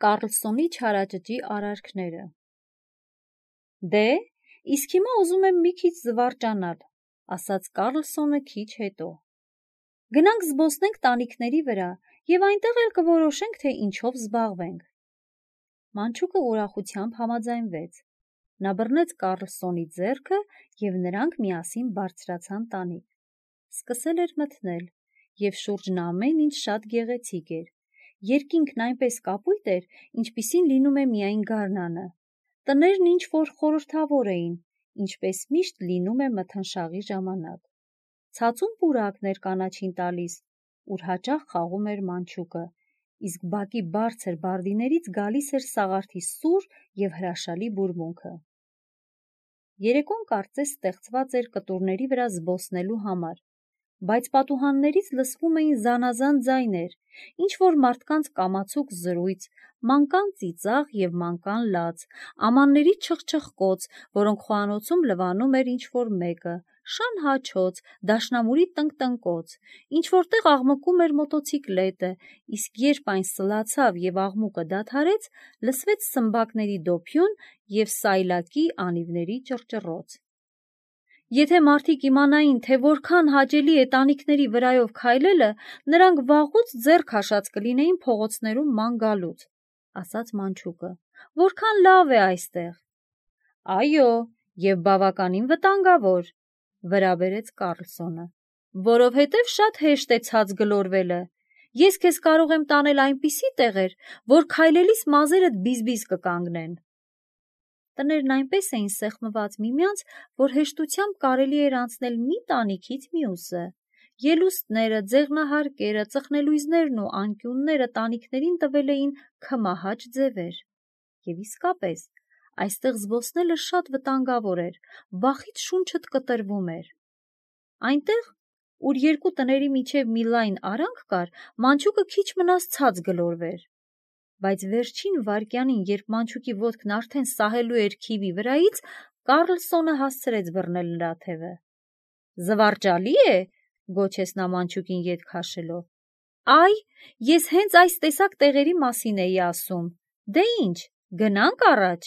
Կառլսոնի չարաճճի արարքները։ Դե, իսկ հիմա ուզում եմ մի քիչ զվարճանալ, ասաց Կառլսոնը քիչ հետո։ Գնանք զբոսնենք տանիքների վրա և այնտեղ էլ կորոշենք, թե ինչով զբաղվենք։ Մանչուկը ուրախությամբ համաձայնվեց։ Նա բռնեց Կառլսոնի ձեռքը և նրանք միասին բարձրացան տանիք։ Սկսել էր մթնել, և շուրջն ամեն ինչ շատ գեղեցիկ էր։ Երկինքն այնպես կապույտ էր, ինչպիսին լինում է միայն գարնանը։ Տներն ինչ-որ խորհրդավոր էին, ինչպես միշտ լինում է մթնշաղի ժամանակ։ Ցածուն պուրակն էր կանաչին տալիս, ուր հաճախ խաղում էր մանչուկը, իսկ բակի բարձր բարդիներից գալիս էր սաղարթի սուր և հրաշալի բուրմունքը։ Երեկոն կարծես ստեղծված էր կտուրների վրա զբոսնելու համար, բայց պատուհաններից լսվում էին զանազան ձայներ, ինչ-որ մարդկանց կամացուկ զրույց, մանկան ծիծաղ և մանկան լաց, ամանների չխչխկոց, որոնք խոհանոցում լվանում էր ինչ-որ մեկը, շան հաչոց, դաշնամուրի տնկտնկոց, ինչ-որտեղ աղմկում էր մոտոցիկլետը, իսկ երբ այն սլացավ և աղմուկը դադարեց, լսվեց սմբակների դոփյուն և սայլակի անիվների ճռճռոց։ Եթե մարդիկ իմանային, թե որքան հաճելի է տանիքների վրայով քայլելը, նրանք վաղուց ձեռ քաշած կլինեին փողոցներում ման գալուց, ասաց մանչուկը, որքան լավ է այստեղ։ Այո, և բավականին վտանգավոր, վրա բերեց Կառլսոնը, որովհետև շատ հեշտ է ցած գլորվելը։ Ես քեզ կարող եմ տանել այնպիսի տեղեր, որ քայլելիս մազերդ բիզ-բիզ կկանգնեն։ Տներն այնպես էին սեղմված միմյանց, որ հեշտությամբ կարելի էր անցնել մի տանիքից մյուսը։ Ելուստները, ձեղնահարկերը, ծխնելույզներն ու անկյունները տանիքներին տվել էին քմահաճ ձևեր։ Եվ իսկապես, այստեղ զբոսնելը շատ վտանգավոր էր, վախից շունչդ կտրվում էր։ Այնտեղ, ուր երկու տների միջև մի լայն արանք կար, մանչուկը քիչ մնաց ցած գլորվեր։ Բայց վերջին վայրկյանին, երբ մանչուկի ոտքն արդեն սահելու էր քիվի վրայից, Կառլսոնը հասցրեց բռնել նրա թևը։ Զվարճալի է, գոչեց նա մանչուկին ետ քաշելով։ Այ, ես հենց այս տեսակ տեղերի մասին էի ասում։ Դե ինչ, գնանք առաջ։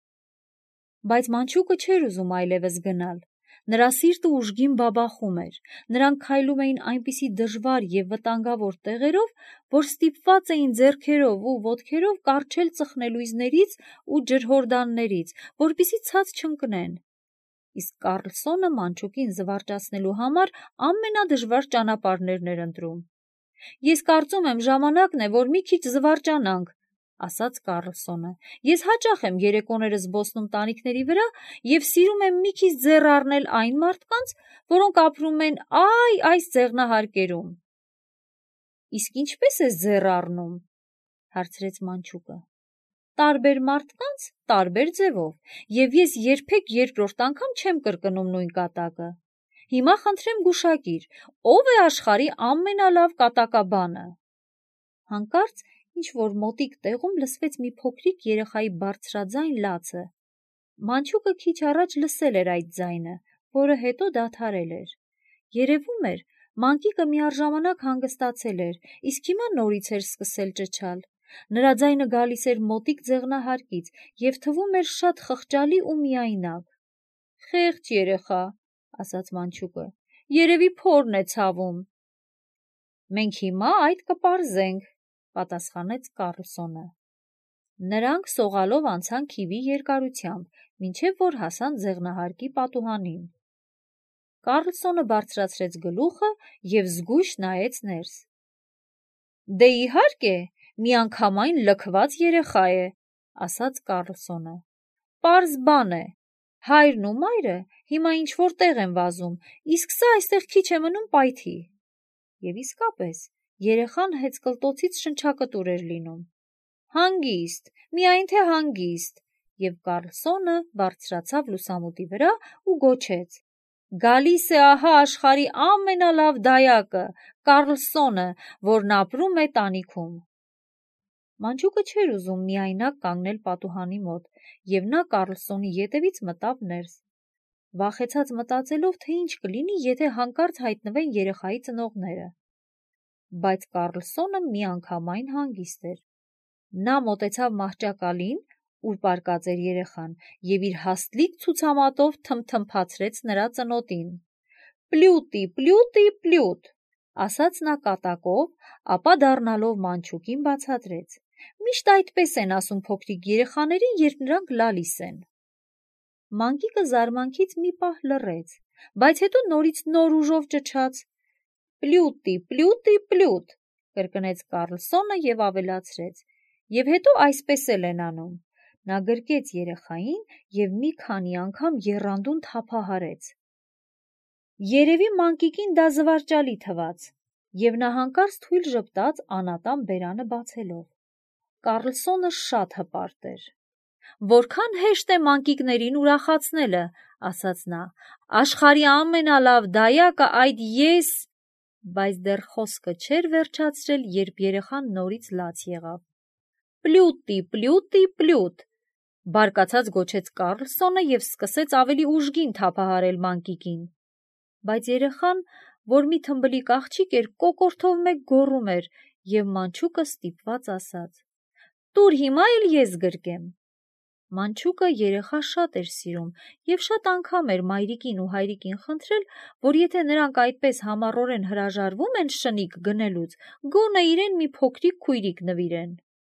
Բայց մանչուկը չէր ուզում այլևս գնալ։ Նրա սիրտը ուժգին բաբախում էր։ Նրանք քայլում էին այնպիսի դժվար և վտանգավոր տեղերով, որ ստիպված էին ձեռքերով ու ոտքերով կառչել ծխնելույզներից ու ջրհորդաններից, որպեսզի ցած չընկնեն։ Իսկ Կառլսոնը մանչուկին զվարճացնելու համար ամենադժվար ճանապարհներն էր ընտրում։ Ես կարծում եմ ժամանակն է, որ մի քիչ զվարճանանք, ասաց Կառլսոնը։ Ես հաճախ եմ երեկոները զբոսնում տանիքների վրա և սիրում եմ մի քիչ ձեռ առնել այն մարդկանց, որոնք ապրում են այս ձեղնահարկերում։ Իսկ ինչպե՞ս ես ձեռ առնում, հարցրեց մանչուկը։ Տարբեր մարդկանց տարբեր ձևով, և ես երբեք երկրորդ անգամ չեմ կրկնում նույն կատակը։ Հիմա խնդրեմ գուշակիր, ով է աշխարհի ամենալավ կատակաբանը։ Հանկարծ ինչ-որ մոտիկ տեղում լսվեց մի փոքրիկ երեխայի բարձրաձայն լացը։ Մանչուկը քիչ առաջ լսել էր այդ ձայնը, որը հետո դադարել էր։ Երևում էր, մանկիկը միառժամանակ հանգստացել էր, իսկ հիմա նորից էր սկսել ճչալ։ Նրա ձայնը գալիս էր մոտիկ ձեղնահարկից և թվում էր շատ խղճալի ու միայնակ։ Խեղճ երեխա, ասաց մանչուկը, երևի փորն է ցավում։ Մենք հիմա այդ կպարզենք, պատասխանեց Կառլսոնը։ Նրանք սողալով անցան քիվի երկարությամբ, մինչև որ հասան ձեղնահարկի պատուհանին։ Կառլսոնը բարձրացրեց գլուխը և զգույշ նայեց ներս։ Դե իհարկե, միանգամայն լքված երեխա է, ասաց Կառլսոնը։ Պարզ բան է, հայրն ու մայրը հիմա ինչ-որ տեղ են վազում, իսկ սա այստեղ քիչ է մնում պայթի։ Եվ իսկապես, երեխան հեծկլտոցից շնչակտուր էր լինում։ Հանգիստ, միայն թե հանգիստ, և Կառլսոնը բարձրացավ լուսամուտի վրա ու գոչեց. Գալիս է ահա աշխարհի ամենալավ դայակը, Կառլսոնը, որն ապրում է տանիքում։ Մանչուկը չէր ուզում միայնակ կանգնել պատուհանի մոտ, և նա Կառլսոնի ետևից մտավ ներս, վախեցած մտածելով, թե ինչ կլինի, եթե հանկարծ հայտնվեն երեխայի ծնողները։ Բայց Կառլսոնը միանգամայն հանգիստ էր։ Նա մոտեցավ մահճակալին, ուր պառկած էր երեխան, և իր հաստլիկ ցուցամատով թմթմփացրեց նրա ծնոտին: «Պլյուտի, պլյուտի, պլյուտ», ասաց նա կատակով, ապա դառնալով մանչուկին բացատրեց. «Միշտ այդպես են ասում փոքրիկ երեխաներին, երբ նրանք լալիս են»: Մանկիկը զարմանքից մի պահ լռեց, բայց հետո նորից նոր ուժով ճչաց. «Պլյուտի, պլյուտի, պլյուտ», կրկնեց Կառլսոնը և ավելացրեց. «Եվ հետո այսպես էլ են անում»: Նա գրկեց երեխային և մի քանի անգամ եռանդուն թափահարեց: Երևի մանկիկին դա զվարճալի թվաց, և նա հանկարծ թույլ ժպտաց անատան բերանը բացելով: Կառլսոնը շատ հպարտ էր: «Որքան հեշտ է մանկիկներին ուրախացնելը», ասաց նա, «աշխարհի ամենալավ դայակը այդ ես...» Բայց դեռ խոսքը չէր վերջացրել, երբ երեխան նորից լաց եղավ: «Պլյուտի, պլյուտի, պլյուտ», բարկացած գոչեց Կառլսոնը և սկսեց ավելի ուժգին թափահարել մանկիկին: Բայց երեխան, որ մի թմբլիկ աղջիկ էր, կոկորդով մեկ գոռում էր, և մանչուկը ստիպված ասաց. «Տուր հիմա էլ ես գրկեմ»: Մանչուկը երեխա շատ էր սիրում և շատ անգամ էր մայրիկին ու հայրիկին խնդրել, որ եթե նրանք այդպես համառորեն հրաժարվում են շնիկ գնելուց, գոնե իրեն մի փոքրիկ քույրիկ նվիրեն: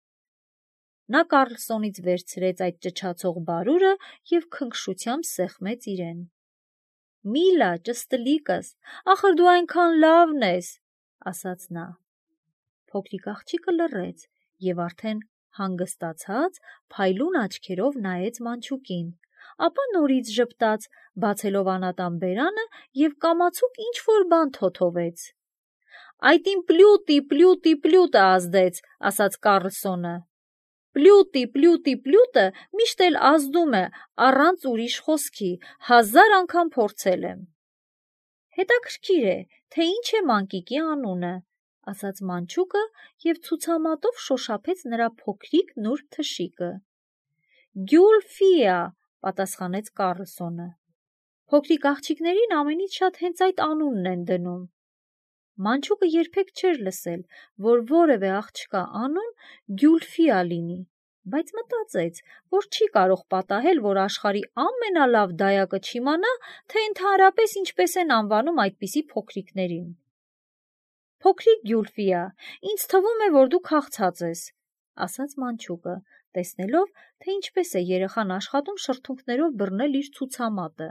Նա Կառլսոնից վերցրեց այդ ճչացող բարուրը և քնքշությամբ սեղմեց իրեն: «Միլա, ճստլիկս, ախր դու այնքան լավն ես», ասաց նա: Փոքրիկ աղջիկը լռեց և արդեն հանգստացած փայլուն աչքերով նայեց մանչուկին, ապա նորից ժպտաց, բացելով անատան բերանը և կամացուկ ինչ-որ բան թոթվեց: «Այդ իմ պլյուտի, պլյուտի, պլյուտը ազդեց», ասաց Կառլսոնը: «Պլյուտի, պլյուտի, պլյուտը միշտ էլ ազդում է առանց ուրիշ խոսքի, 1000 անգամ փորձել եմ»: «Հետաքրքիր է, թե ինչ է մանկիկի անունը», ասաց մանչուկը և ցուցամատով շոշափեց նրա փոքրիկ նուրբ թշիկը: «Գյուլֆիա», պատասխանեց Կառլսոնը: «Փոքրիկ աղջիկներին ամենից շատ հենց այդ անունն են դնում»: Մանչուկը երբեք չէր լսել, որ որևէ աղջկա անուն Գյուլֆիա լինի, բայց մտածեց, որ չի կարող պատահել, որ աշխարհի ամենալավ դայակը չիմանա, թե ընդհանրապես ինչպես են անվանում այդպիսի փոքրիկներին: «Փոքրիկ Գյուլֆիա, ինձ թվում է, որ դու քաղցած ես», ասաց մանչուկը, տեսնելով, թե ինչպես է երեխան աշխատում շրթունքներով բռնել իր ցուցամատը: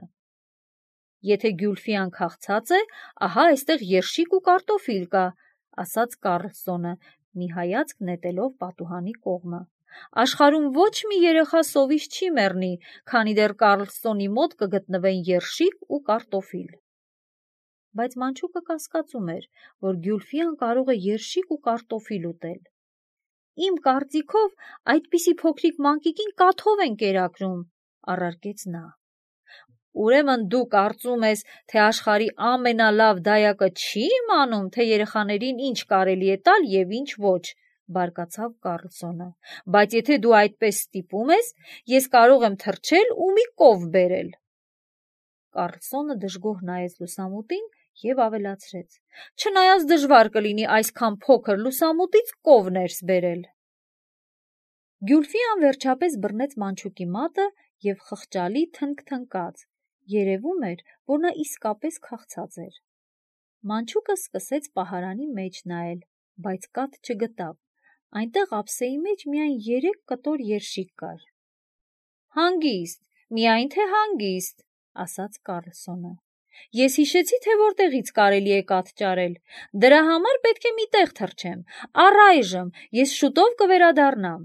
«Եթե Գյուլֆիան քաղցած է, ահա այստեղ երշիկ ու կարտոֆիլ կա», ասաց Կառլսոնը, մի հայացք նետելով պատուհանի կողմը: «Աշխարհում ոչ մի երեխա սովից չի մեռնի, քանի դեռ Կառլսոնի մոտ կգտնվեն երշիկ ու կարտոֆիլ»: Բայց մանչուկը կասկածում էր, որ Գյուլֆիան կարող է երշիկ ու կարտոֆիլ ուտել: «Իմ կարծիքով, այդպիսի փոքրիկ մանկիկին կաթով են կերակրում», առարկեց նա: «Ուրեմն դու կարծում ես, թե աշխարհի ամենալավ դայակը չի իմանում, թե երեխաներին ինչ կարելի է տալ և ինչ ոչ», բարկացավ Կառլսոնը: «Բայց եթե դու այդպես ստիպում ես, ես կարող եմ թռչել ու մի կով բերել»: Կառլսոնը դժգոհ նայեց լուսամուտին և ավելացրեց. «Չնայած դժվար կլինի այսքան փոքր լուսամուտից կով ներս բերել»: Գյուլֆիան վերջապես բռնեց մանչուկի մատը և խղճալի թնկ թնկաց: Երևում էր, որ նա իսկապես քաղցած էր: Մանչուկը սկսեց պահարանի մեջ նայել, բայց կաթ չգտավ: Այնտեղ ափսեի մեջ միայն 3 կտոր երշիկ կար: «Հանգիստ, միայն թե հանգիստ», ասաց Կառլսոնը: «Ես հիշեցի, թե որտեղից կարելի է կաթ ճարել: Դրա համար պետք է մի տեղ թռչեմ: Առայժմ ես շուտով կվերադառնամ»: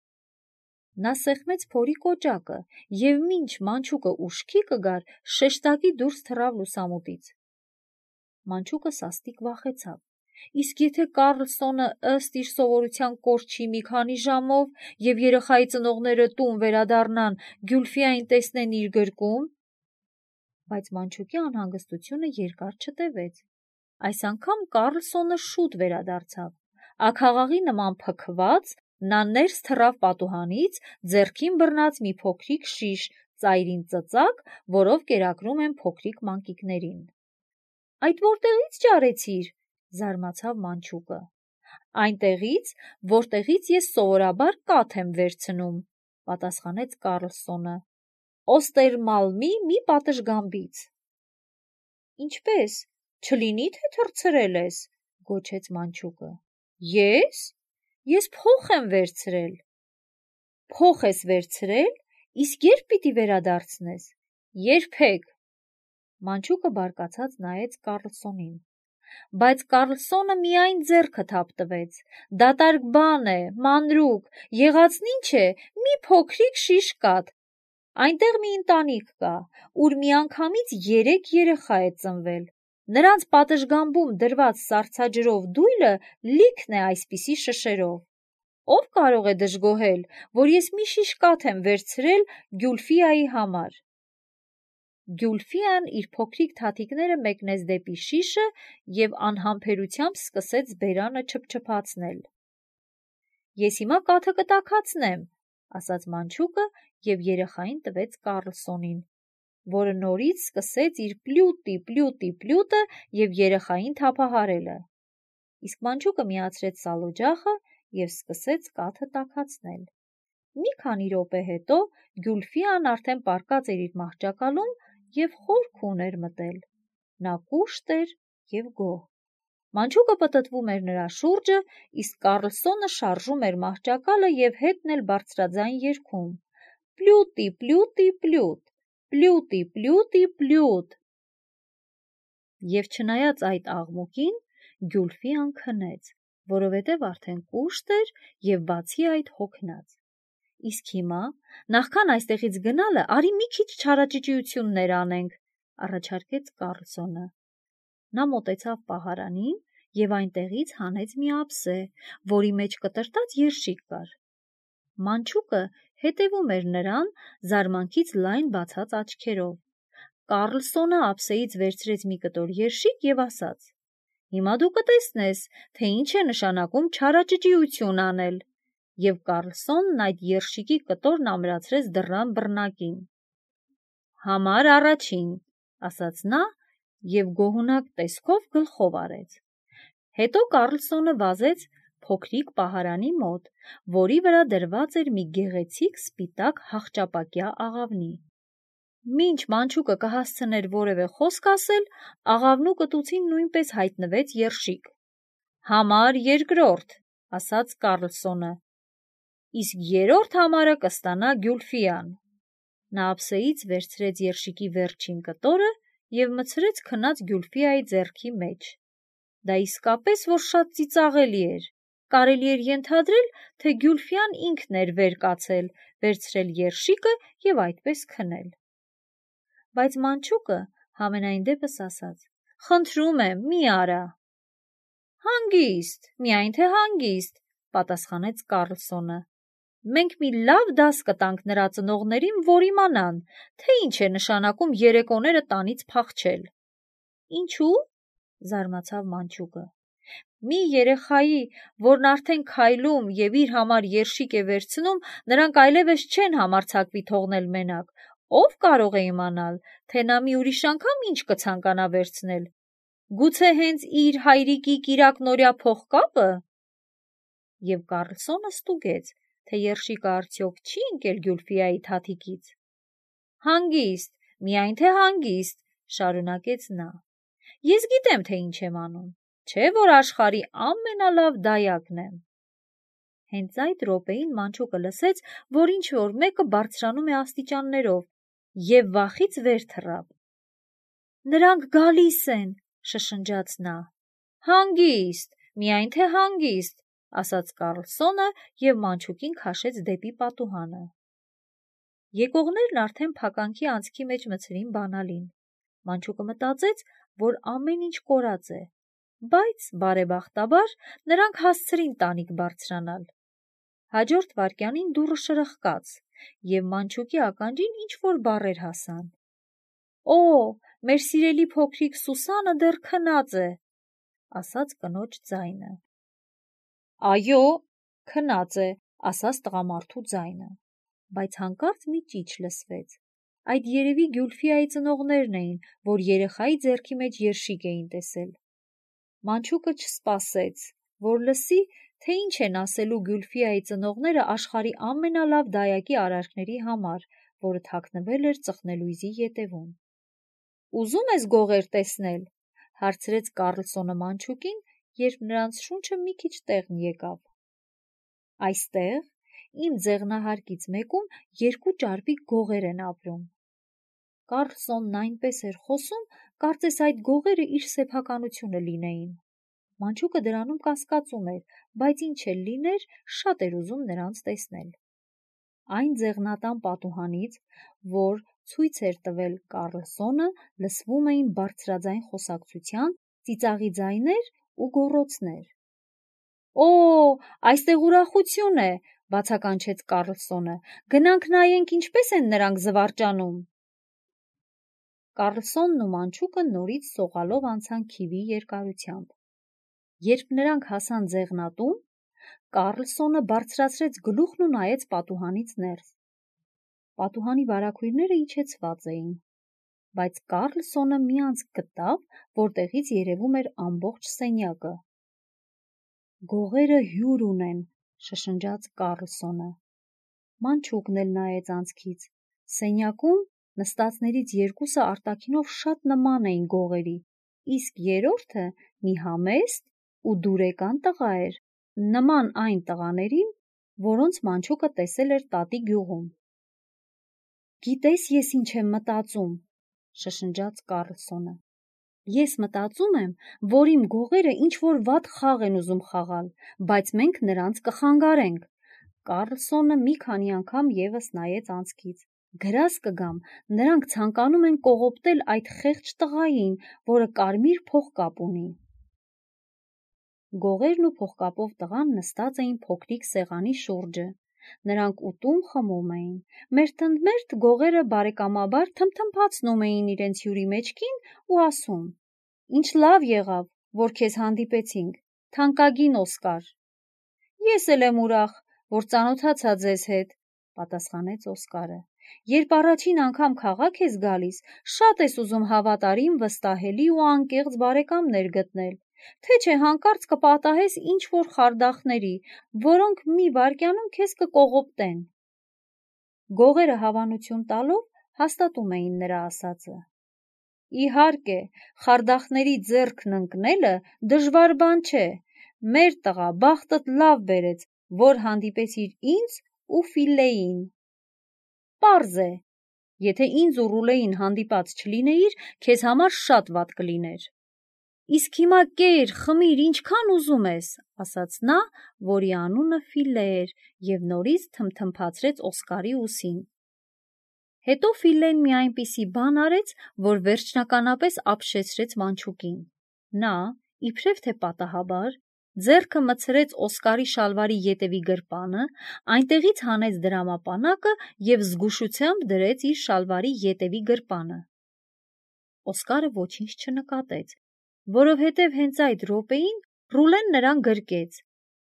Նա սեղմեց փորի կոճակը և մինչ մանչուկը ուշքի կգար, շեշտակի դուրս թռավ լուսամուտից: Մանչուկը սաստիկ վախեցավ: Իսկ եթե Կառլսոնը ըստ իր սովորության կորչի մի քանի ժամով և երեխայի ծնողները տուն վերադառնան, Գյուլֆիային տեսնեն իր գրկում: Բայց մանչուկի անհանգստությունը երկար չտևեց: Այս անգամ Կառլսոնը շուտ վերադարձավ: Աքաղաղի նման փքված, նա ներս թռավ պատուհանից, ձեռքին բռնած մի փոքրիկ շիշ, ծայրին ծծակ, որով կերակրում են փոքրիկ մանկիկներին: «Այդ որտեղի՞ց ճարեցիր», զարմացավ մանչուկը: Այնտեղից, որտեղից ես սովորաբար կաթ եմ վերցնում, պատասխանեց Կարլսոնը, Օստերմալմի մի պատշգամբից։ Ինչպես, չլինի թե թռցրել ես, գոչեց մանչուկը։ Ես? Ես փող եմ վերցրել։ Փող ես վերցրել, իսկ երբ պիտի վերադարձնես։ Երբեք։ Մանչուկը բարկացած նայեց Կարլսոնին։ Բայց Կարլսոնը միայն ձեռքը թափտվեց։ Դատարկ բան է, մանրուք, եղածն ինչ է, մի փոքրիկ շիշ կաթ։ Այնտեղ մի ընտանիք կա, ուր միանգամից 3 երեխա է ծնվել։ Նրանց պատշգամբում դրված սառցաջրով դույլը լիքն է այսպիսի շշերով։ Ով կարող է դժգոհել, որ ես մի շիշ կաթ եմ վերցրել Գյուլֆիայի համար։ Գյուլֆիան իր փոքրիկ թաթիկները մեկնեց դեպի շիշը և անհամբերությամբ սկսեց բերանը չփչփացնել։ Ես հիմա կաթը կտաքացնեմ, ասաց մանչուկը և երեխային տվեց Կարլսոնին, որը նորից սկսեց իր պլյուտը և երեխային թափահարելը։ Իսկ մանչուկը միացրեց սալօջախը և սկսեց կաթը տաքացնել։ Մի քանի րոպե հետո Գյուլֆիան արդեն պառկած էր իր մահճակալում և խորք ուներ մտել։ Նա կուշտ էր և գոհ։ Մանչուկը պտտվում էր նրա շուրջը, իսկ Կարլսոնը շարժում էր մահճակալը և հետն էլ բարձրաձայն երգում. պլյուտի, պլյուտի, պլյուտ, պլյուտի, պլյուտի, պլյուտ։ Եվ չնայած այդ աղմուկին, Գյուլֆիան քնեց, որովհետև արդեն կուշտ էր և բացի այդ հոգնած։ Իսկ հիմա, նախքան այստեղից գնալը, արի մի քիչ չարաճճիություններ անենք, առաջարկեց Կարլսոնը։ Նա մոտեցավ պահարանին և այնտեղից հանեց մի ափսե, որի մեջ կտրտած երշիկ կար։ Մանչուկը հետևում էր նրան զարմանքից լայն բացած աչքերով։ Կարլսոնը ափսեից վերցրեց մի կտոր երշիկ և ասաց. Հիմա դու կտեսնես, թե ինչ է նշանակում չարաճճիություն անել։ Եվ Կարլսոնն այդ երշիկի կտորն ամրացրեց դռան բռնակին։ Համար առաջին, ասաց նա և գոհունակ տեսքով գլխով արեց։ Հետո Կարլսոնը վազեց փոքրիկ պահարանի մոտ, որի վրա դրված էր մի գեղեցիկ սպիտակ հախճապակյա աղավնի։ Մինչ մանչուկը կհասցներ որևէ խոսք ասել, աղավնու կտուցին նույնպես հայտնվեց երշիկ։ Համար երկրորդ, ասաց Կարլսոնը, իսկ երրորդ համարը կստանա Գյուլֆիան։ Նա ափսեից վերցրեց երշիկի վերջին կտորը և մցրեց քնած Գյուլֆիայի ձեռքի մեջ։ Դա իսկապես որ շատ ծիծաղելի էր։ Կարելի էր ենթադրել, թե Գյուլֆիան ինքն էր վեր կացել, վերցրել երշիկը և այդպես քնել։ Բայց մանչուկը համենայն դեպս ասաց. Խնդրում եմ, մի արա։ Հանգիստ, միայն թե հանգիստ, պատասխանեց Կարլսոնը։ Մենք մի լավ դաս կտանք նրա ծնողներին, որ իմանան, թե ինչ է նշանակում երեկոները տանից փախչել։ Ինչու՞, զարմացավ մանչուկը։ Մի երեխայի, որն արդեն քայլում և իր համար երշիկ է վերցնում, նրանք այլևս չեն համարձակվի թողնել մենակ։ Ով կարող է իմանալ, թե նա մի ուրիշ անգամ ինչ կցանկանա վերցնել։ Գուցե հենց իր հայրիկի կիրակնօրյա փողկապը։ Եվ Կարլսոնը ստուգեց, թե երշիկը արդյոք չի ընկել Գյուլֆիայի թաթիկից։ Հանգիստ, միայն թե հանգիստ, շարունակեց նա։ Ես գիտեմ, թե ինչ եմ անում, չէ՞ որ աշխարհի ամենալավ դայակն եմ։ Հենց այդ րոպեին մանչուկը լսեց, որ ինչ-որ մեկը բարձրանում է աստիճաններով և վախից վեր թռավ։ Նրանք գալիս են, շշնջաց նա։ Հանգիստ, միայն թե հանգիստ, ասաց Կարլսոնը և մանչուկին քաշեց դեպի պատուհանը։ Եկողներն արդեն փականքի անցքի մեջ մցրին բանալին։ Մանչուկը մտածեց, որ ամեն ինչ կորած է, բայց բարեբախտաբար նրանք հասցրին տանիք բարձրանալ։ Հաջորդ վայրկյանին դուռը շրխկաց, և մանչուկի ականջին ինչ-որ բառեր հասան։ Օ, մեր սիրելի փոքրիկ Սուսանը դեռ քնած է, ասաց կնոջ ձայնը։ Այո, քնած է, ասաց տղամարդու ձայնը, բայց հանկարծ մի ճիչ լսվեց։ Այդ երևի Գյուլֆիայի ծնողներն էին, որ երեխայի ձեռքի մեջ երշիկ էին տեսել։ Մանչուկը չսպասեց, որ լսի, թե ինչ են ասելու Գյուլֆիայի ծնողները աշխարհի ամենալավ դայակի արարքների համար, որը թաքնվել էր ծխնելույզի ետևում։ «Ուզում ես գողեր տեսնել», հարցրեց Կարլսոնը մանչուկին, երբ նրանց շունչը մի քիչ տեղն եկավ։ «Այստեղ, իմ ձեղնահարկից մեկում 2 ճարպիկ գողեր են ապրում»։ Կարլսոնն այնպես էր խոսում, կարծես այդ գողերը իր սեփականությունը լինեին։ Մանչուկը դրանում կասկածում էր, բայց ինչ էլ լիներ, շատ էր ուզում նրանց տեսնել։ Այն ձեղնատան պատուհանից, որ ցույց էր տվել Կարլսոնը, լսվում էին բարձրաձայն խոսակցության, ծիծաղի ձայներ ու գոռոցներ։ «Օ, այստեղ ուրախություն է», բացականչեց Կարլսոնը։ «Գնանք նայենք ինչպես են նրանք զվարճանում»։ Կարլսոնն ու մանչուկը նորից սողալով անցան քիվի երկարությամբ։ Երբ նրանք հասան ձեղնատուն, Կարլսոնը բարձրացրեց գլուխն ու նայեց պատուհանից ներս։ Պատուհանի վարագույրները իջեցված էին, բայց Կարլսոնը մի անցք գտավ, որտեղից երևում էր ամբողջ սենյակը։ «Գողերը հյուր ունեն», շշնջաց Կարլսոնը։ Մանչուկն էլ նայեց անցքից։ Սենյակում նստածներից 2-ը արտաքինով շատ նման էին գողերի, իսկ երրորդը մի համեստ ու դուրեկան տղա էր, նման այն տղաներին, որոնց մանչուկը տեսել էր տատի գյուղում։ «Գիտես ես ինչ եմ մտածում», շշնջաց Կարլսոնը։ «Ես մտածում եմ, որ իմ գողերը ինչ-որ վատ խաղ են ուզում խաղալ, բայց մենք նրանց կխանգարենք»։ Կարլսոնը մի քանի անգամ ևս նայեց անցքից։ «Գրազ կգամ, նրանք ցանկանում են կողոպտել այդ խեղճ տղային, որը կարմիր փողկապ ունի»։ Գողերն ու փողկապով տղան նստած էին փոքրիկ սեղանի շուրջը։ Նրանք ուտում խմում էին։ Մերթընդմերթ գողերը բարեկամաբար թմթմփացնում էին իրենց հյուրի մեջքին ու ասում. «Ինչ լավ եղավ, որ քեզ հանդիպեցինք, թանկագին Օսկար»։ «Ես էլ եմ ուրախ, որ ծանոթացա ձեզ հետ», պատասխանեց Օսկարը։ «Երբ առաջին անգամ քաղաք ես գալիս, շատ ես ուզում հավատարիմ, վստահելի ու անկեղծ բարեկամներ գտնել, թե չէ հանկարծ կպատահես ինչ-որ խարդախների, որոնք մի վայրկյանում քեզ կկողոպտեն»։ Գողերը հավանություն տալով հաստատում էին նրա ասածը։ «Իհարկե, խարդախների ձեռքն ընկնելը դժվար բան չէ։ Մեր տղա բախտդ լավ բերեց, որ հանդիպեցիր ինձ ու Ֆիլլեին»։ «Պարզ է, եթե ինձ ու Ռուլեին հանդիպած չլինեիր, քեզ համար շատ վատ կլիներ»։ «Իսկ հիմա կեր, խմիր, ինչքան ուզում ես», ասաց նա, որի անունը Ֆիլլե էր, և նորից թմթմփացրեց Օսկարի ուսին։ Հետո Ֆիլլեն մի այնպիսի բան արեց, որ վերջնականապես ապշեցրեց մանչուկին։ Նա, իբրև թե պատահաբար, ձեռքը մտցրեց Օսկարի շալվարի ետևի գրպանը, այնտեղից հանեց դրամապանակը և զգուշությամբ դրեց իր շալվարի ետևի գրպանը։ Օսկարը ոչինչ չնկատեց, որովհետև հենց այդ րոպեին Ռուլեն նրան գրկեց։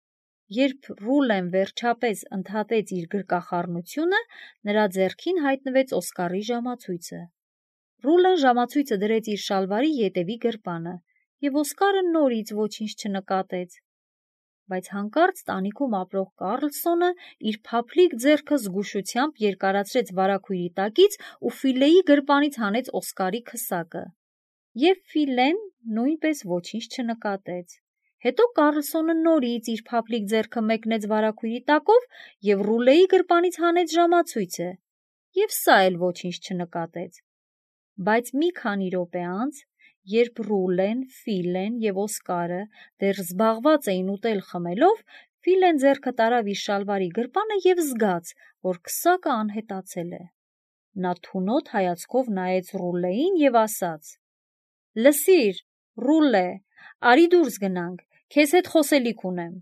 Երբ Ռուլեն վերջապես ընդհատեց իր գրկախառնությունը, նրա ձեռքին հայտնվեց Օսկարի ժամացույցը։ Ռուլեն ժամացույցը դրեց իր շալվարի ետևի գրպանը, և Օսկարը նորից ոչինչ չնկատեց։ Բայց հանկարծ տանիքում ապրող Կարլսոնը իր փափլիկ ձեռքը զգուշությամբ երկարացրեց վարագույրի տակից ու Ֆիլլեի գրպանից հանեց Օսկարի քսակը։ Եվ Ֆիլլեն նույնպես ոչինչ չնկատեց։ Հետո Կարլսոնը նորից իր փափլիկ ձեռքը մեկնեց վարագույրի տակով և Ռուլեի գրպանից հանեց ժամացույցը, և սա էլ ոչինչ չնկատեց։ Բայց մի քանի րոպե անց, երբ Ռուլեն, Ֆիլլեն և Օսկարը դեռ զբաղված էին ուտել-խմելով, Ֆիլլեն ձեռքը տարավ իր շալվարի գրպանը և զգաց, որ քսակը անհետացել է։ Նա թունոտ հայացքով նայեց Ռուլեին և ասաց. «Լսիր, Ռուլե, արի դուրս գնանք, քեզ հետ խոսելիք ունեմ»։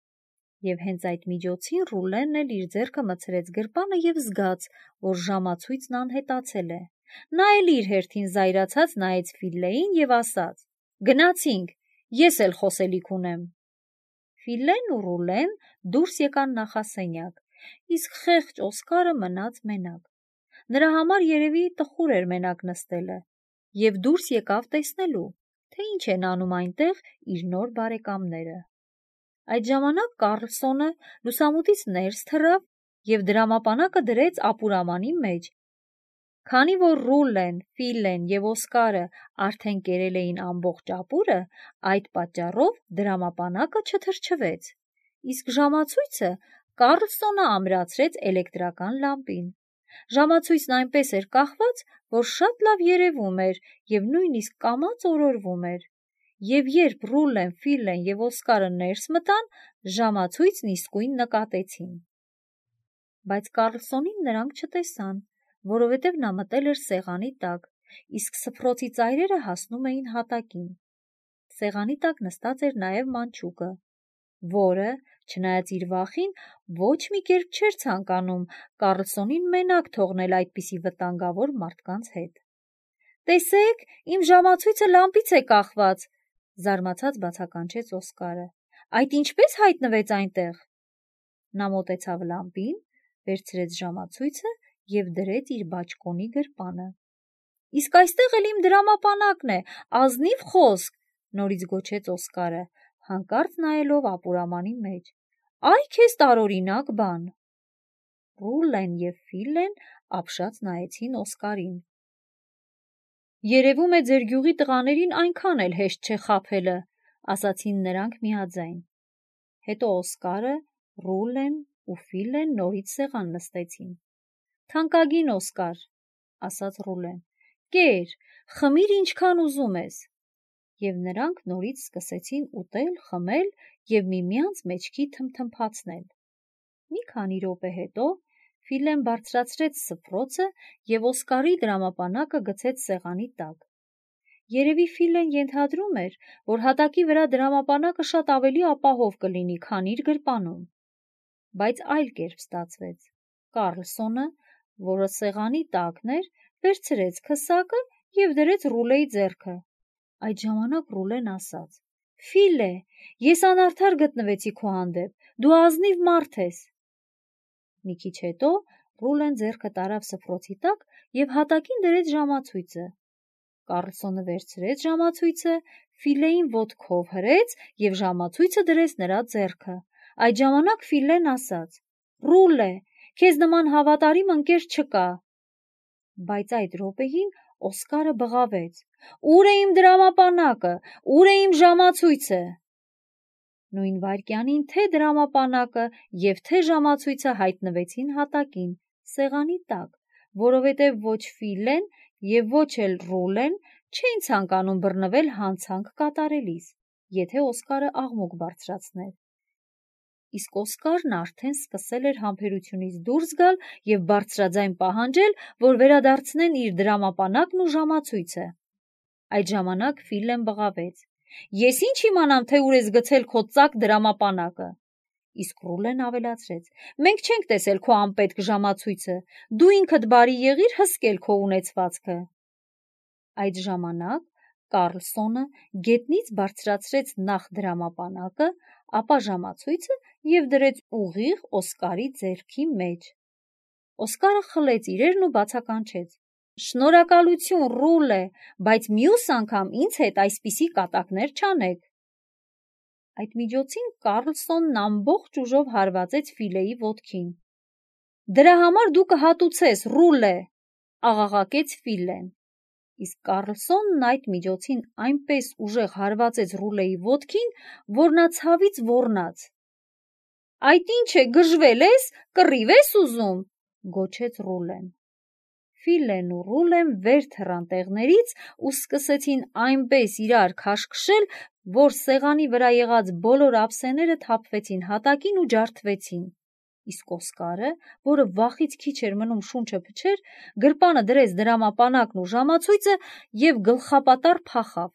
Եվ հենց այդ միջոցին Ռուլեն էլ իր ձեռքը մտցրեց գրպանը և զգաց, որ ժամացույցն անհետացել է։ Նա էլ իր հերթին զայրացած նայեց Ֆիլլեին և ասաց. «Գնացինք, ես էլ խոսելիք ունեմ»։ Ֆիլլեն ու Ռուլեն դուրս եկան նախասենյակ, իսկ խեղճ Օսկարը մնաց մենակ։ Նրա համար երևի տխուր էր մենակ նստելը, և դուրս եկավ տեսնելու, թե ինչ են անում այնտեղ իր նոր բարեկամները։ Այդ ժամանակ Կառլսոնը լուսամուտից ներս թռավ և դրամապանակը դրեց ապուրամանի մեջ։ Քանի որ Ռուլեն, Ֆիլեն և Օսկարը արդեն կերել էին ամբողջ ապուրը, այդ պատճառով դրամապանակը չթրջվեց, իսկ ժամացույցը Կառլսոնը ամրացրեց էլեկտրական լամպին։ Ժամացույցն այնպես էր կախված, որ շատ լավ երևում էր և նույնիսկ կամաց օրորվում էր, և երբ Ռուլեն, Ֆիլեն և Օսկարը ներս մտան, ժամացույցն իսկույն նկատեցին։ Բայց Կառլսոնին նրանք չտեսան, որովհետև նա մտել էր սեղանի տակ, իսկ սփռոցի ծայրերը հասնում էին հատակին։ Սեղանի տակ նստած էր նաև մանչուկը, որը, չնայած իր վախին, ոչ մի կերպ չէր ցանկանում Կառլսոնին մենակ թողնել այդպիսի վտանգավոր մարդկանց հետ։ «Տեսեք, իմ ժամացույցը լամպից է կախված», զարմացած բացականչեց Օսկարը։ «Այդ ինչպե՞ս հայտնվեց այնտեղ»։ Նա մոտեցավ լամպին, վերցրեց ժամացույցը և դրեց իր բաճկոնի գրպանը։ «Իսկ այստեղ էլ իմ դրամապանակն է, ազնիվ խոսք», նորից գոչեց Օսկարը, հանկարծ նայելով ապուրամանի մեջ։ «Այ քեզ տարօրինակ բան»։ Ռուլեն և Ֆիլեն ապշած նայեցին Օսկարին։ «Երևում է ձեր գյուղի տղաներին այնքան էլ հեշտ չէ խաբելը», ասացին նրանք միաձայն։ Հետո Օսկարը, Ռուլեն ու Ֆիլեն նորից սեղան նստեցին։ «Թանկագին Օսկար», ասաց Ռուլեն, «կեր, խմիր ինչքան ուզում ես»։ Եվ նրանք նորից սկսեցին ուտել, խմել և միմյանց մեջքի թմթմփացնել։ Մի քանի րոպե հետո Ֆիլեն բարձրացրեց սփռոցը և Օսկարի դրամապանակը գցեց սեղանի տակ։ Երևի Ֆիլեն ենթադրում էր, որ հատակի վրա դրամապանակը շատ ավելի ապահով կլինի, քան իր գրպանում։ Բայց այլ կերպ ստացվեց։ Կառլսոնը, որը սեղանի տակն էր, վերցրեց քսակը և դրեց Ռուլեի ձեռքը։ Այդ ժամանակ Ռուլեն ասաց. «Ֆիլե, ես անարդար գտնվեցի քո հանդեպ, դու ազնիվ մարդ ես»։ Մի քիչ հետո Ռուլեն ձեռքը տարավ սփռոցի տակ և հատակին դրեց ժամացույցը։ Կառլսոնը վերցրեց ժամացույցը, Ֆիլեին ոտքով հրեց և ժամացույցը դրեց նրա ձեռքը։ Այդ ժամանակ Ֆիլեն ասաց. «Ռուլե, քեզ նման հավատարիմ ընկեր չկա»։ Բայց այդ րոպեին Օսկարը բղավեց. «Ո՞ւր է իմ դրամապանակը, ո՞ւր է իմ ժամացույցը»։ Նույն վայրկյանին թե դրամապանակը և թե ժամացույցը հայտնվեցին հատակին, սեղանի տակ, որովհետև ոչ Ֆիլեն և ոչ էլ Ռուլեն չէին ցանկանում բռնվել հանցանք կատարելիս, եթե Օսկարը աղմուկ բարձրացներ։ Իսկ Օսկարն արդեն սկսել էր համբերությունից դուրս գալ և բարձրաձայն պահանջել, որ վերադարձնեն իր դրամապանակն ու ժամացույցը։ Այդ ժամանակ Ֆիլեն բղավեց. «Ես ինչ իմանամ, թե ուր ես գցել քո ծակ դրամապանակը»։ Իսկ Ռուլեն ավելացրեց. «Մենք չենք տեսել քո անպետք ժամացույցը, դու ինքդ բարի եղիր հսկել քո ունեցվածքը»։ Այդ ժամանակ Կառլսոնը գետնից բարձրացրեց նախ դրամապանակը, ապա ժամացույցը և դրեց ուղիղ Օսկարի ձեռքի մեջ։ Օսկարը խլեց իրերն ու բացականչեց. «Շնորհակալություն, Ռուլե, բայց մյուս անգամ ինձ հետ այսպիսի կատակներ չանեք»։ Այդ միջոցին Կառլսոնն ամբողջ ուժով հարվածեց Ֆիլեի ոտքին։ «Դրա համար դու կհատուցես, Ռուլե», աղաղակեց Ֆիլեն։ Իսկ Կառլսոնն այդ միջոցին այնպես ուժեղ հարվածեց Ռուլեի ոտքին, որ նա ցավից ոռնաց։ «Այդ ինչ է, գժվել ես, կռիվ ես ուզում», գոչեց Ռուլեն։ Ֆիլեն ու Ռուլեն վեր թռան տեղներից ու սկսեցին այնպես իրար քաշքշել, որ սեղանի վրա եղած բոլոր ափսեները թափվեցին հատակին ու ջարդվեցին։ Իսկ Օսկարը, որը վախից քիչ էր մնում շունչը փչեր, գրպանը դրեց դրամապանակն ու ժամացույցը և գլխապատառ փախավ։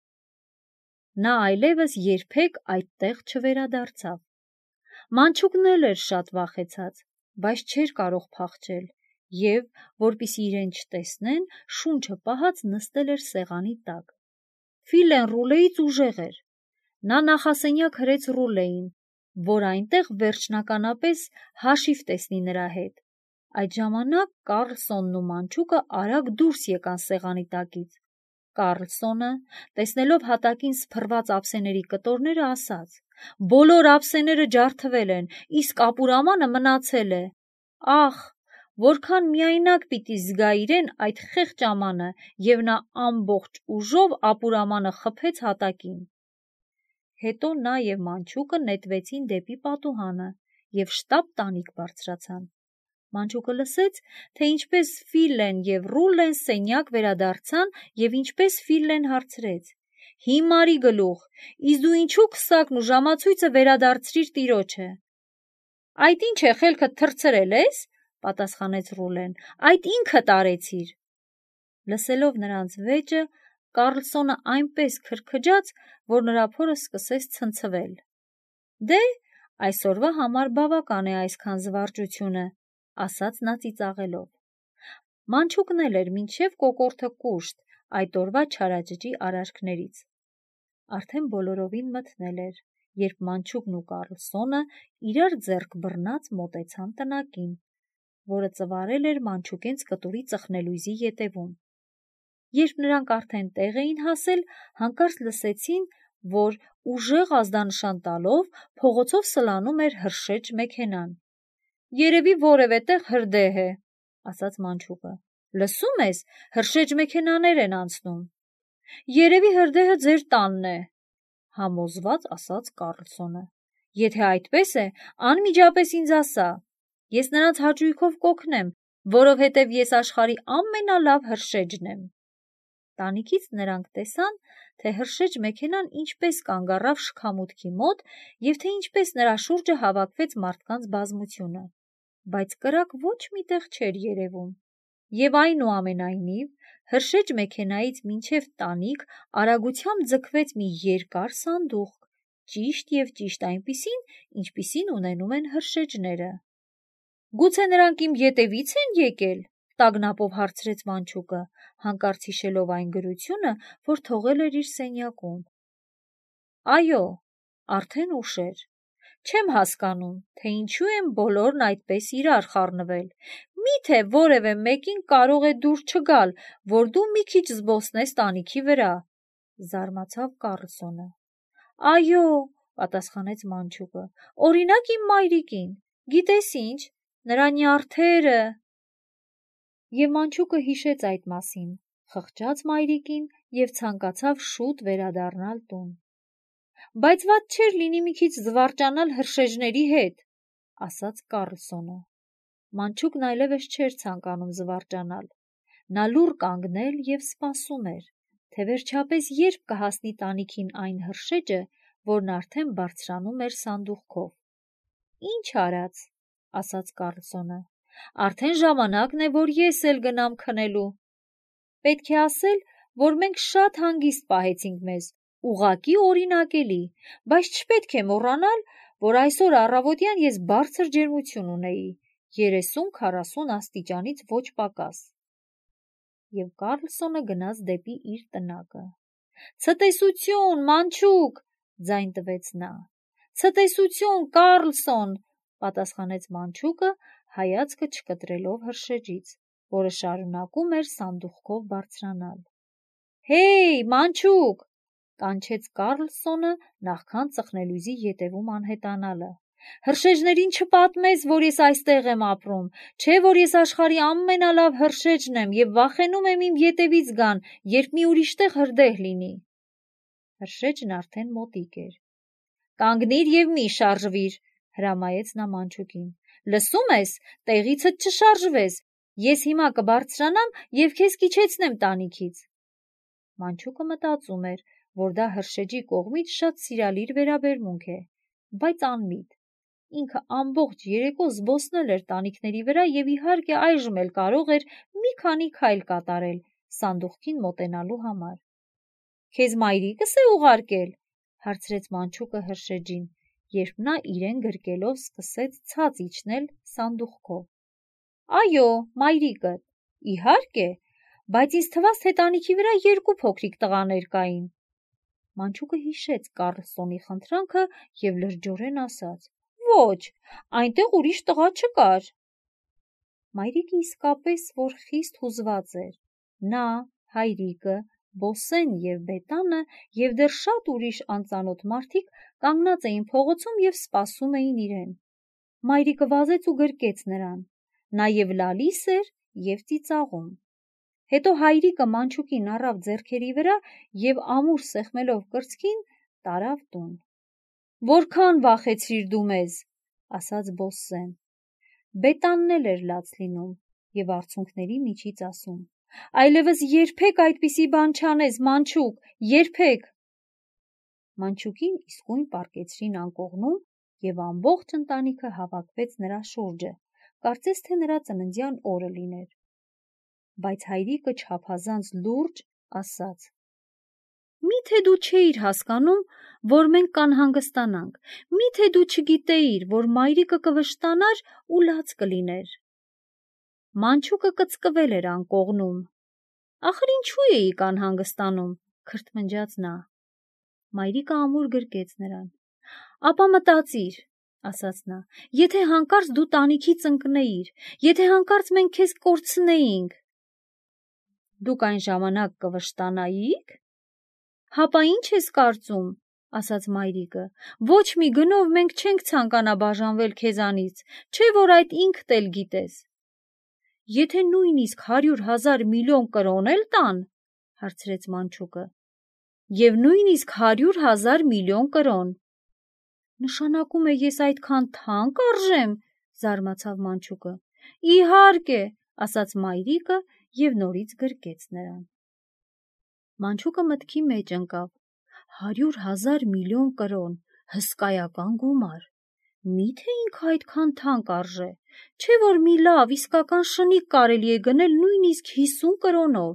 Նա այլևս երբեք այդտեղ չվերադարձավ։ Մանչուկն էլ էր շատ վախեցած, բայց չէր կարող փախչել և, որպեսզի իրեն չտեսնեն, շունչը պահած նստել էր սեղանի տակ։ Ֆիլեն Ռուլեից ուժեղ էր։ Նա նախասենյակ հրեց Ռուլեին, որ այնտեղ վերջնականապես հաշիվ տեսնի նրա հետ։ Այդ ժամանակ Կառլսոնն ու մանչուկը արագ դուրս եկան սեղանի տակից։ Կառլսոնը, տեսնելով հատակին սփռված ափսեների կտորները, ասաց. Բոլոր ափսեները ջարդվել են, իսկ ապուրամանը մնացել է։ Ախ, որքան միայնակ պիտի զգա իրեն այդ խեղճ ամանը, եւ նա ամբողջ ուժով ապուրամանը խփեց հատակին։ Հետո նա եւ մանչուկը նետվեցին դեպի պատուհանը եւ շտապ տանիք բարձրացան։ Մանչուկը լսեց, թե ինչպես Ֆիլլեն եւ Ռուլլեն սենյակ վերադարձան եւ ինչպես Ֆիլլեն հարցրեց. «Հիմարի գլուխ, իսկ դու ինչու քսակն ու ժամացույցը վերադարձրիր տիրոջը»։ «Այդ ինչ է, խելքդ թռցրել ես», պատասխանեց Ռուլլեն, «այդ ինքդ արեցիր»։ Լսելով նրանց վեճը, Կարլսոնը այնպես քրքջաց, որ նրա փորը սկսեց ցնցվել։ «Դե, այսօրվա համար բավական է այսքան զվարճությունը», ասաց նա ծիծաղելով։ Մանչուկն էլ էր մինչև կոկորդը կուշտ այդ օրվա չարաճճի արարքներից։ Արդեն բոլորովին մթնել էր, երբ մանչուկն ու Կարլսոնը իրար ձեռք բռնած մոտեցան տնակին, որը ծվարել էր մանչուկենց կտուրի ծխնելույզի ետևում։ Երբ նրանք արդեն տեղ էին հասել, հանկարծ լսեցին, որ ուժեղ ազդանշան տալով փողոցով սլանում էր հրշեջ մեքենան։ «Երևի որևէ տեղ հրդեհ է», ասաց մանչուկը։ «Լսում ես, հրշեջ մեքենաներ են անցնում»։ «Երևի հրդեհը ձեր տանն է», համոզված ասաց Կարլսոնը։ «Եթե այդպես է, անմիջապես ինձ ասա։ Ես նրանց հաճույքով կօգնեմ, որովհետև ես աշխարհի ամենալավ հրշեջն եմ»։ Տանիքից նրանք տեսան, թե հրշեջ մեքենան ինչպես կանգ առավ շքամուտքի մոտ եւ թե ինչպես նրա շուրջը հավաքվեց մարդկանց բազմությունը, բայց կրակ ոչ մի տեղ չէր երևում։ Եվ այնուամենայնիվ, հրշեջ մեքենայից մինչև տանիք արագությամբ ձգվեց մի երկար սանդուղք, ճիշտ եւ ճիշտ այնպիսին, ինչպիսին ունենում են հրշեջները։ «Գուցե նրանք իմ ետևից են եկել», տագնապով հարցրեց մանչուկը, հանկարծ հիշելով այն գրությունը, որ թողել էր իր սենյակում։ «Այո, արդեն ուշ էր։ Չեմ հասկանում, թե ինչու են բոլորն այդպես իրար խառնվել։ Միթե որևէ մեկին կարող է դուր չգալ, որ դու մի քիչ զբոսնես տանիքի վրա», զարմացավ Կարլսոնը։ «Այո», պատասխանեց մանչուկը, «օրինակ իմ մայրիկին, գիտես ինչ, նրա նյարդերը»։ Եվ մանչուկը հիշեց այդ մասին, խղճաց մայրիկին եւ ցանկացավ շուտ վերադառնալ տուն։ «Բայց վատ չէր լինի մի քիչ զվարճանալ հրշեջների հետ», ասաց Կարլսոնը։ Մանչուկն այլևս չէր ցանկանում զվարճանալ։ Նա լուռ կանգնել եւ սպասում էր, թե վերջապես երբ կհասնի տանիքին այն հրշեջը, որն արդեն բարձրանում էր սանդուղքով։ «Ինչ արած», ասաց Կարլսոնը, «արդեն ժամանակն է, որ ես էլ գնամ քնելու։ Պետք է ասել, որ մենք շատ հանգիստ պահեցինք մեզ, ուղղակի օրինակելի, բայց չպետք է մոռանալ, որ այսօր առավոտյան ես բարձր ջերմություն ունեի, 30-40 աստիճանից ոչ պակաս»։ Եվ Կարլսոնը գնաց դեպի իր տնակը։ «Ցտեսություն, մանչուկ», ձայն տվեց նա։ «Ցտեսություն, Կարլսոն», պատասխանեց մանչուկը, հայացքը չկտրելով հրշեջից, որը շարունակում էր սանդուղքով բարձրանալ։ «Հեյ, մանչուկ», կանչեց Կարլսոնը նախքան ծխնելույզի ետևում անհետանալը։ «Հրշեջներին չպատմես, որ ես այստեղ եմ ապրում, չէ որ ես աշխարհի ամենալավ հրշեջն եմ եւ վախենում եմ իմ ետևից գան, երբ մի ուրիշ տեղ հրդեհ լինի»։ Հրշեջն արդեն մոտիկ էր։ «Կանգնիր եւ մի շարժվիր», հրամայեց նա մանչուկին։ «Լսում ես, տեղիցդ չշարժվես, ես հիմա կբարձրանամ եւ քեզ կիջեցնեմ տանիքից»։ Մանչուկը մտածում էր, որ դա հրշեջի կողմից շատ սիրալիր վերաբերմունք է, բայց անմիտ։ Ինքը ամբողջ երեկո զբոսնել էր տանիքների վրա եւ իհարկե այժմ էլ կարող էր մի քանի քայլ կատարել սանդուղքին մոտենալու համար։ «Քեզ մայրիկս է ուղարկել», հարցրեց մանչուկը հրշեջին, երբ նա իրեն գրկելով սկսեց ցած իջնել սանդուղքով։ «Այո, մայրիկը, իհարկե, բայց ինձ թվաց, թե տանիքի վրա երկու փոքրիկ տղաներ կային»։ Մանչուկը հիշեց Կարլսոնի խնդրանքը եւ լրջորեն ասաց. «Ոչ, այնտեղ ուրիշ տղա չկար»։ Մայրիկը իսկապես որ խիստ հուզված էր։ Նա, հայրիկը, Բոսսեն և Բետանը և դեռ շատ ուրիշ անծանոթ մարդիկ կանգնած էին փողոցում և սպասում էին իրեն։ Մայրիկը վազեց ու գրկեց նրան, նա և լալիս էր և ծիծաղում։ Հետո հայրիկը մանչուկին առավ ձեռքերի վրա և ամուր սեղմելով կրծքին տարավ տուն։ «Որքան վախեցրիր դու մեզ», ասաց Բոսսեն։ Բետանն էլ էր լաց լինում և արցունքների միջից ասում. «Այլևս երբեք այդպիսի բան չանես, մանչուկ, երբեք»։ Մանչուկին իսկույն պառկեցրին անկողնում և ամբողջ ընտանիքը հավաքվեց նրա շուրջը, կարծես թե նրա ծննդյան օրը լիներ։ Բայց հայրիկը չափազանց լուրջ ասաց. «Մի՞թե դու չէիր հասկանում, որ մենք կանհանգստանանք, մի՞թե դու չգիտեիր, որ մայրիկը կվշտանար ու լաց կլիներ»։ Մանչուկը կծկվել էր անկողնում։ «Ախր ինչու էիք անհանգստանում», քրթմնջաց նա։ Մայրիկը ամուր գրկեց նրան։ «Ապա մտածիր», ասաց նա, «եթե հանկարծ դու տանիքից ընկնեիր, եթե հանկարծ մենք քեզ կորցնեինք»։ «Դուք այն ժամանակ կվշտանայի՞ք»։ «Հապա ինչ ես կարծում», ասաց մայրիկը, «ոչ մի գնով մենք չենք ցանկանա բաժանվել քեզանից, չէ՞ որ այդ ինքդ էլ գիտես»։ «Եթե նույնիսկ 100,000 միլիոն կրոն էլ տան», հարցրեց մանչուկը։ «Եվ նույնիսկ 100,000 միլիոն կրոն։ Նշանակում է ես այդքան թանկ արժե՞մ», զարմացավ մանչուկը։ «Իհարկե», ասաց մայրիկը և նորից գրկեց նրան։ Մանչուկը մտքի մեջ ընկավ. 100,000 միլիոն կրոն, հսկայական գումար։ Մի՞թե ինքը այդքան թանկ արժե, չէ՞ որ մի լավ, իսկական շնիկ կարելի է գնել նույնիսկ 50 կրոնով։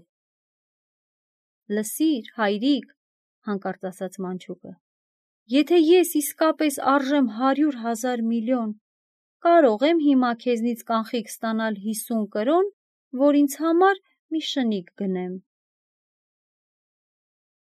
«Լսիր, հայրիկ», հանկարծ ասաց մանչուկը, «եթե ես իսկապես արժեմ 100,000 միլիոն, կարող եմ հիմա քեզնից կանխիկ ստանալ 50 կրոն, որ ինձ համար մի շնիկ գնեմ»։